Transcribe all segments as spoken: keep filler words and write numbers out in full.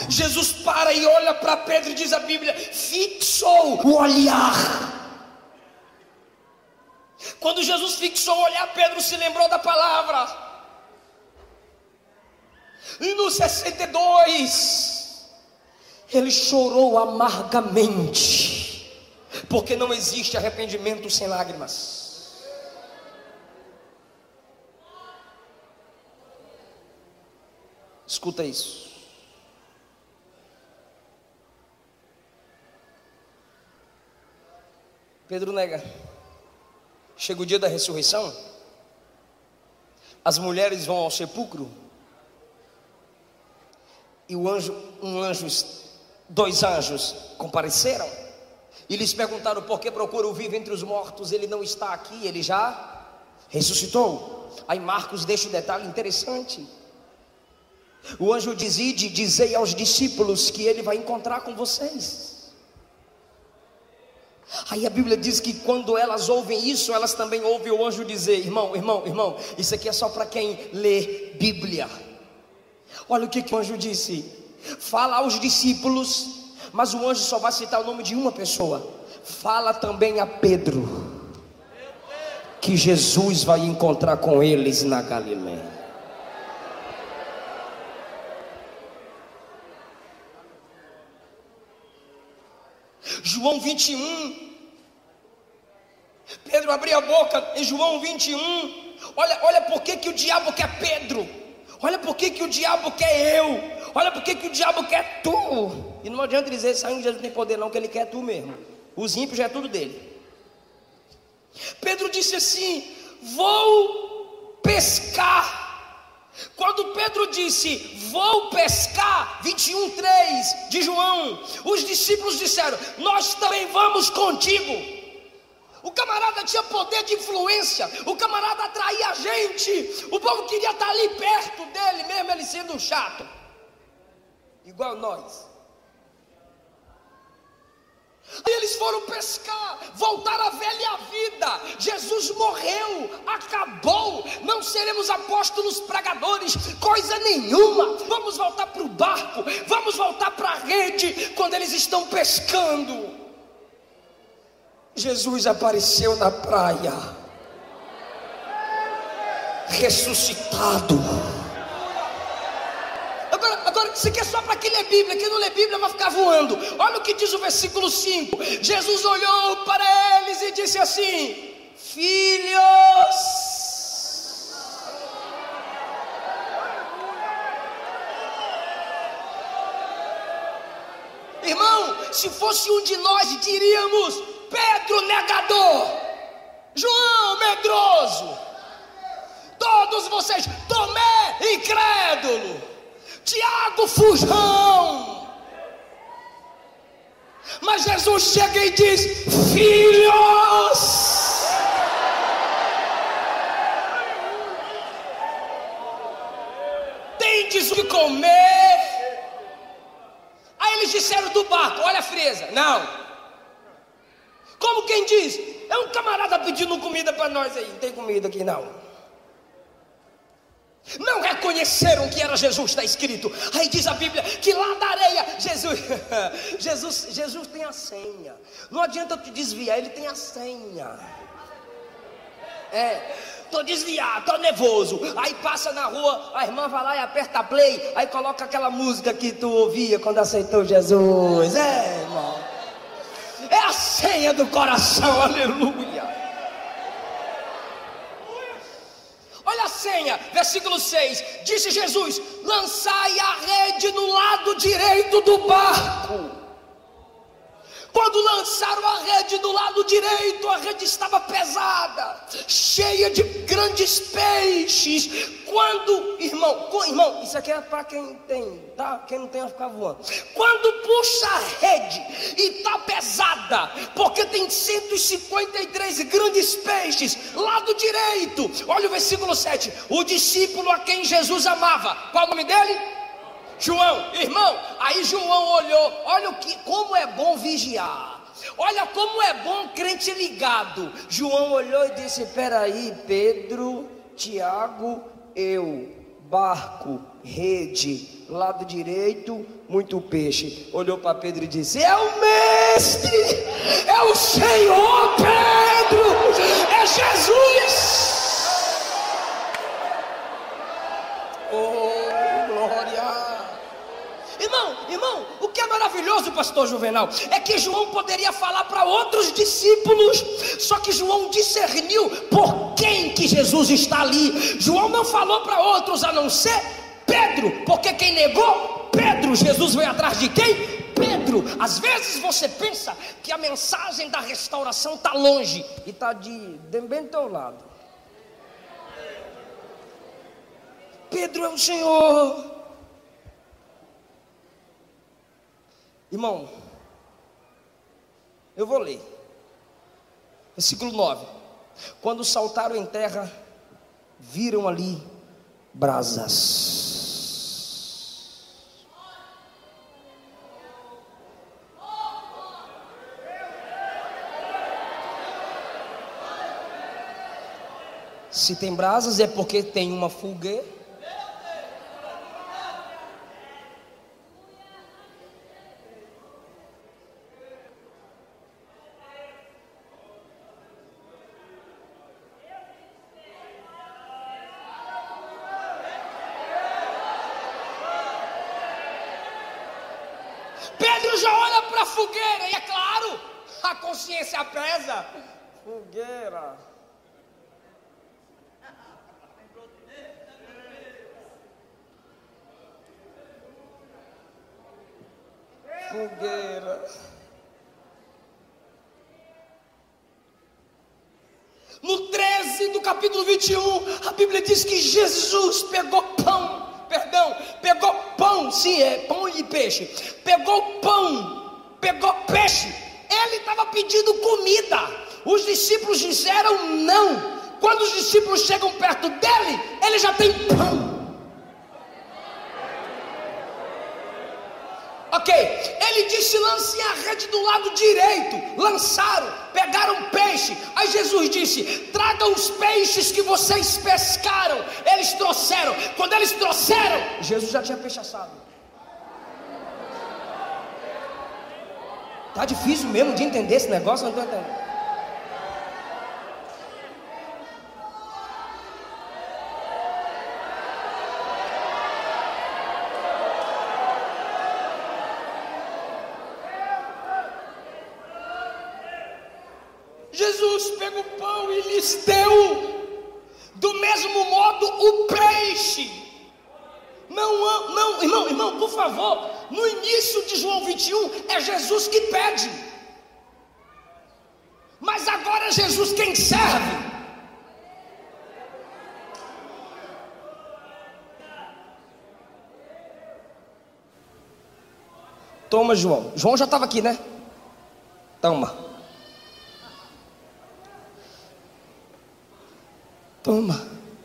Jesus para e olha para Pedro e diz a Bíblia, fixou o olhar. Quando Jesus fixou o olhar, Pedro se lembrou da palavra. E no sessenta e dois, ele chorou amargamente, porque não existe arrependimento sem lágrimas. Escuta isso. Pedro nega. Chega o dia da ressurreição, as mulheres vão ao sepulcro, e o anjo, um anjo, dois anjos compareceram, e lhes perguntaram por que procura o vivo entre os mortos. Ele não está aqui, ele já ressuscitou. Aí Marcos deixa um detalhe interessante. O anjo diz: ide, dizei aos discípulos que ele vai encontrar com vocês. Aí a Bíblia diz que quando elas ouvem isso, elas também ouvem o anjo dizer: irmão, irmão, irmão, isso aqui é só para quem lê Bíblia. Olha o que, que o anjo disse: fala aos discípulos, mas o anjo só vai citar o nome de uma pessoa. Fala também a Pedro que Jesus vai encontrar com eles na Galileia. João vinte e um, Pedro abriu a boca em João vinte e um. Olha, olha por que, que o diabo quer Pedro. Olha por que, que o diabo quer eu. Olha por que, que o diabo quer tu. E não adianta dizer que Jesus não tem poder não, que ele quer tu mesmo. Os ímpios já é tudo dele. Pedro disse assim: vou pescar. Quando Pedro disse vou pescar, vinte e um, três de João, os discípulos disseram: nós também vamos contigo. O camarada tinha poder de influência, o camarada atraía a gente, o povo queria estar ali perto dele, mesmo ele sendo um chato, igual nós. Aí eles foram pescar, voltaram à velha vida. Jesus morreu, acabou, não seremos apóstolos pregadores, coisa nenhuma. Vamos voltar para o barco, vamos voltar para a rede. Quando eles estão pescando, Jesus apareceu na praia, ressuscitado. Agora, agora isso aqui é só para quem lê Bíblia. Quem não lê Bíblia vai ficar voando. Olha o que diz o versículo cinco. Jesus olhou para eles e disse assim: filhos, irmão, se fosse um de nós diríamos: Pedro negador, João medroso, todos vocês, Tomé incrédulo, Tiago fujão. Mas Jesus chega e diz: filhos, tendes o que comer. Aí eles disseram do barco: olha a fresa. Não. Como quem diz? É um camarada pedindo comida para nós aí. Não tem comida aqui não. Não reconheceram que era Jesus, está escrito. Aí diz a Bíblia que lá da areia Jesus, Jesus, Jesus tem a senha. Não adianta te desviar, ele tem a senha. É, tô desviado, tô nervoso. Aí passa na rua, a irmã vai lá e aperta play, aí coloca aquela música que tu ouvia quando aceitou Jesus. É, irmão, é a senha do coração, aleluia. Olha a senha, versículo seis. Disse Jesus: lançai a rede no lado direito do barco. Quando lançaram a rede do lado direito, a rede estava pesada, cheia de grandes peixes. Quando, irmão, irmão, isso aqui é para quem tem, tá? Quem não tem vai ficar voando. Quando puxa a rede e está pesada, porque tem cento e cinquenta e três grandes peixes, lado direito. Olha o versículo sete. O discípulo a quem Jesus amava, qual o nome dele? João, irmão. Aí João olhou, olha o que, como é bom vigiar, olha como é bom crente ligado. João olhou e disse: peraí, Pedro, Tiago, eu, barco, rede, lado direito, muito peixe. Olhou para Pedro e disse: é o mestre, é o Senhor. Pedro, é Jesus. Oh, glória. Irmão, irmão, o que é maravilhoso, pastor Juvenal, é que João poderia falar para outros discípulos, só que João discerniu por quem que Jesus está ali. João não falou para outros a não ser Pedro, porque quem negou? Pedro. Jesus veio atrás de quem? Pedro. Às vezes você pensa que a mensagem da restauração está longe, e está de bem do teu lado. Pedro é o Senhor. Irmão, eu vou ler versículo nove. Quando saltaram em terra, viram ali brasas. Se tem brasas é porque tem uma fogueira. Pedro já olha para a fogueira, e é claro, a consciência pesa. Fogueira. Fogueira. No treze do capítulo vinte e um, a Bíblia diz que Jesus pegou pão. Perdão, pegou pão, sim, é pão e peixe. Pegou pão, pegou peixe. Ele estava pedindo comida. Os discípulos disseram não. Quando os discípulos chegam perto dele, ele já tem pão. Ok, ele disse: lancem a rede do lado direito. Lançaram, pegaram peixe. Aí Jesus disse: tragam os peixes que vocês pescaram. Eles trouxeram. Quando eles trouxeram, Jesus já tinha peixe assado. Tá difícil mesmo de entender esse negócio, não estou entendendo. Jesus pega o pão e lhes deu, do mesmo modo o peixe. Não, não, irmão, irmão, por favor, no início de João vinte e um, é Jesus que pede, mas agora é Jesus quem serve. Toma, João. João já estava aqui, né? Toma. Toma.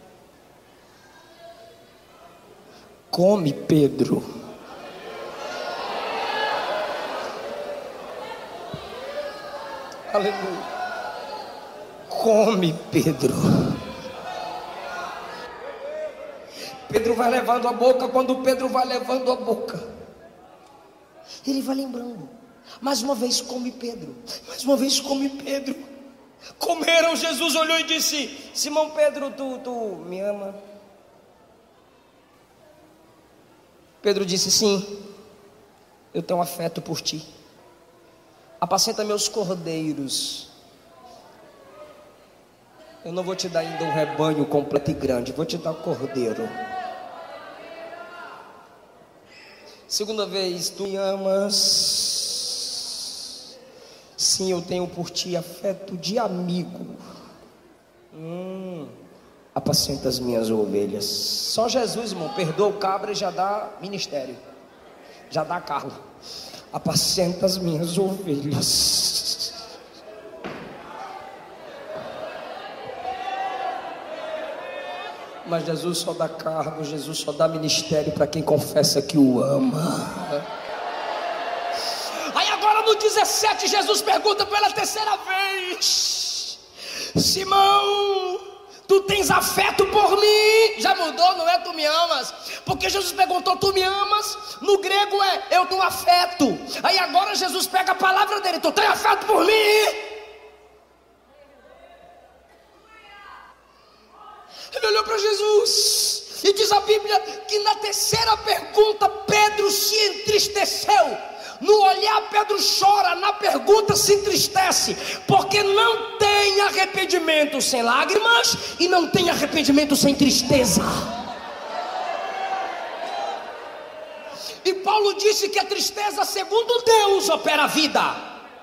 Come, Pedro. Aleluia. Come, Pedro. Pedro vai levando a boca. Quando Pedro vai levando a boca, ele vai lembrando. Mais uma vez come Pedro. Mais uma vez come Pedro. Comeram. Jesus olhou e disse: Simão Pedro, tu, tu me ama? Pedro disse: sim, eu tenho afeto por ti. Apacenta meus cordeiros. Eu não vou te dar ainda um rebanho completo e grande, vou te dar um cordeiro. Segunda vez: tu me amas? Sim, eu tenho por ti afeto de amigo. Hum, apacenta as minhas ovelhas. Só Jesus, irmão, perdoa o cabra e já dá ministério. Já dá carro. Apacenta as minhas ovelhas. Mas Jesus só dá cargo, Jesus só dá ministério para quem confessa que o ama. Aí agora no dezessete, Jesus pergunta pela terceira vez: Simão, Tu tens afeto por mim. Já mudou, não é tu me amas. Porque Jesus perguntou, tu me amas? No grego é, eu tenho afeto. Aí agora Jesus pega a palavra dele, tu tens afeto por mim? Ele olhou para Jesus. E diz a Bíblia que na terceira pergunta Pedro se entristeceu. No olhar Pedro chora, na pergunta se entristece, porque não tem arrependimento sem lágrimas e não tem arrependimento sem tristeza. E Paulo disse que a tristeza, segundo Deus, opera a vida.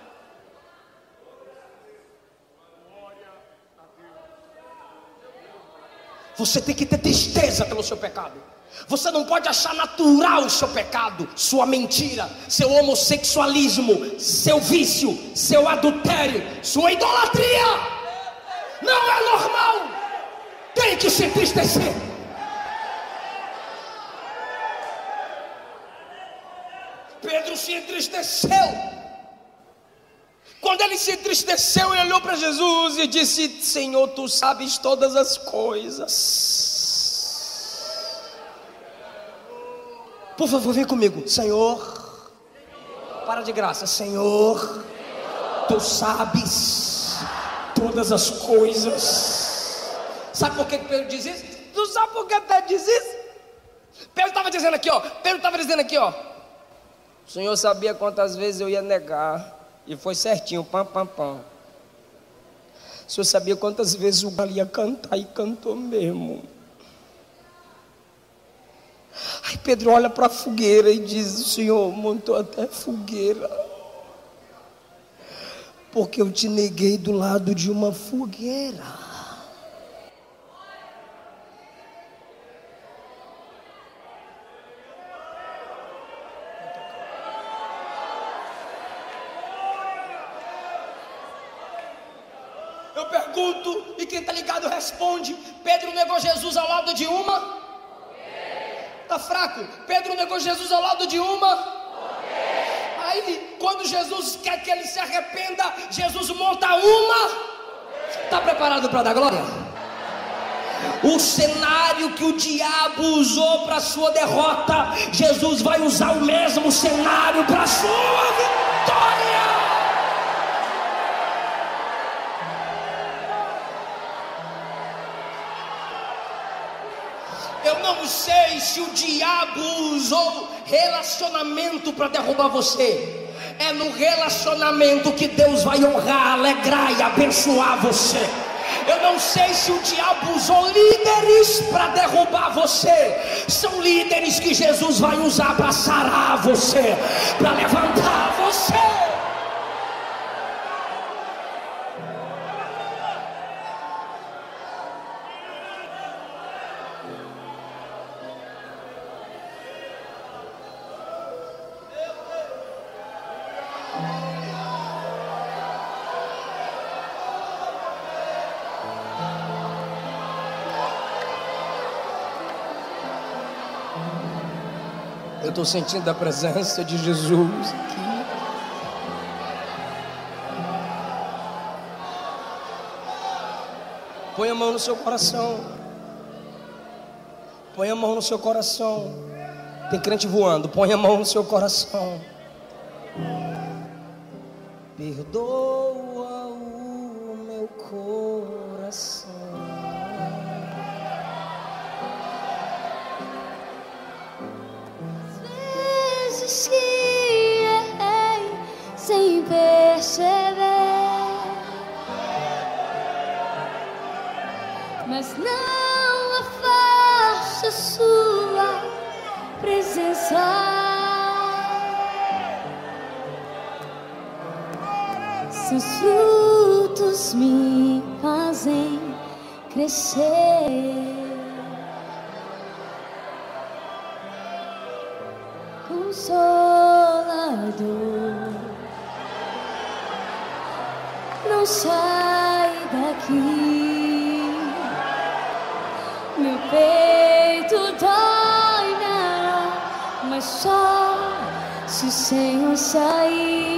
Você tem que ter tristeza pelo seu pecado. Você não pode achar natural o seu pecado, sua mentira, seu homossexualismo, seu vício, seu adultério, sua idolatria. Não é normal. Tem que se entristecer. Pedro se entristeceu. Quando ele se entristeceu, ele olhou para Jesus e disse: Senhor, tu sabes todas as coisas. Por favor, vem comigo. Senhor, para de graça. Senhor, tu sabes todas as coisas. Sabe por que Pedro diz isso? Tu sabe por que Pedro diz isso? Pedro estava dizendo aqui, ó. Pedro estava dizendo aqui, ó. O Senhor sabia quantas vezes eu ia negar. E foi certinho, pam, pam, pam. O Senhor sabia quantas vezes o galo ia cantar e cantou mesmo. Aí Pedro olha para a fogueira e diz: o Senhor montou até fogueira, porque eu te neguei do lado de uma fogueira. Eu pergunto e quem está ligado responde: Pedro negou Jesus ao lado de uma? Está fraco. Pedro negou Jesus ao lado de uma. Aí quando Jesus quer que ele se arrependa, Jesus monta uma. Está preparado para dar glória? O cenário que o diabo usou para sua derrota, Jesus vai usar o mesmo cenário para sua vitória. Eu não sei se o diabo usou relacionamento para derrubar você. É no relacionamento que Deus vai honrar, alegrar e abençoar você. Eu não sei se o diabo usou líderes para derrubar você. São líderes que Jesus vai usar para sarar você, para levantar você. Eu estou sentindo a presença de Jesus aqui. Põe a mão no seu coração. Põe a mão no seu coração. Tem crente voando. Põe a mão no seu coração. Perdoa o meu coração. Que errei sem perceber, mas não afaste a sua presença. Seus frutos me fazem crescer. Consolador, não sai daqui. Meu peito dói, não, mas só se o Senhor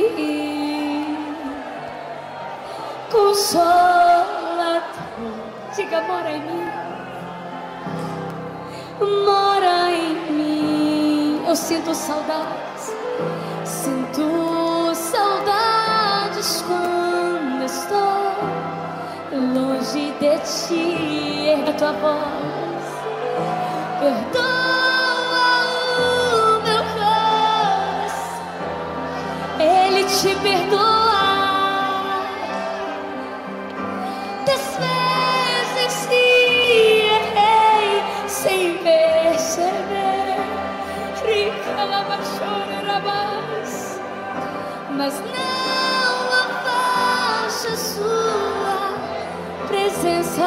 sair. Consolador, Diga, mora em mim. Mora em mim. Eu sinto saudades. Sinto saudades quando estou longe de ti. Erga tua voz. Perdoa o meu coração. Ele te perdoa. Das vezes que errei sem perceber, mas não afaste sua presença,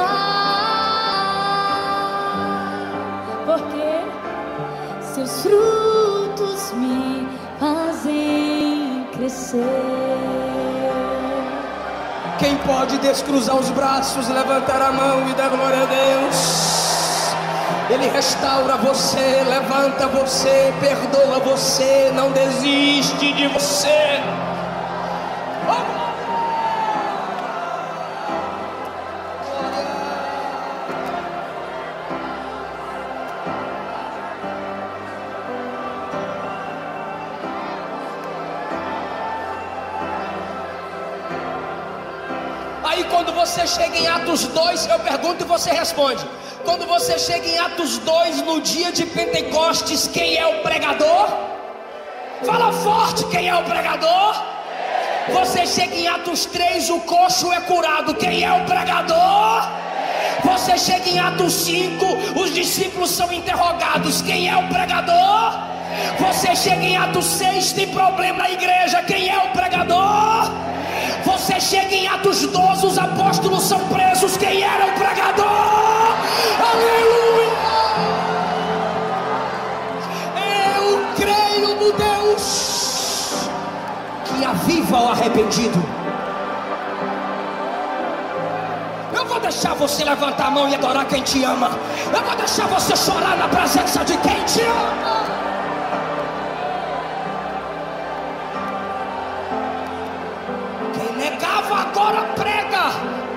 porque seus frutos me fazem crescer. Quem pode descruzar os braços, levantar a mão e dar glória a Deus? Ele restaura você, levanta você, perdoa você, não desiste de você. Oh! Aí quando você chega em Atos dois, eu pergunto e você responde. Quando você chega em Atos dois, no dia de Pentecostes, quem é o pregador? Fala forte, quem é o pregador? Você chega em Atos três, o coxo é curado, quem é o pregador? Você chega em Atos cinco, os discípulos são interrogados, quem é o pregador? Você chega em Atos seis, tem problema na igreja, quem é o pregador? Você chega em Atos doze, os apóstolos são presos, quem era o pregador? Aleluia! Eu creio no Deus que aviva o arrependido. Eu vou deixar você levantar a mão e adorar quem te ama. Eu vou deixar você chorar na presença de quem te ama. Agora prega.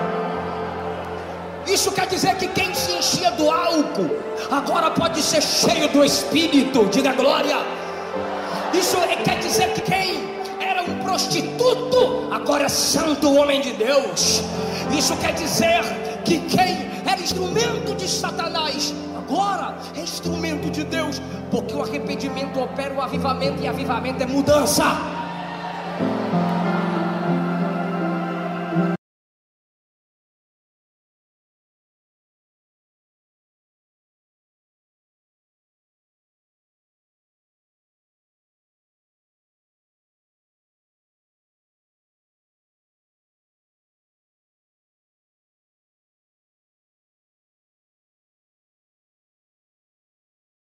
Isso quer dizer que quem se enchia do álcool agora pode ser cheio do Espírito. Diga glória. Isso quer dizer que quem era um prostituto agora é santo homem de Deus. Isso quer dizer que quem era instrumento de Satanás agora é instrumento de Deus, porque o arrependimento opera o avivamento, e avivamento é mudança.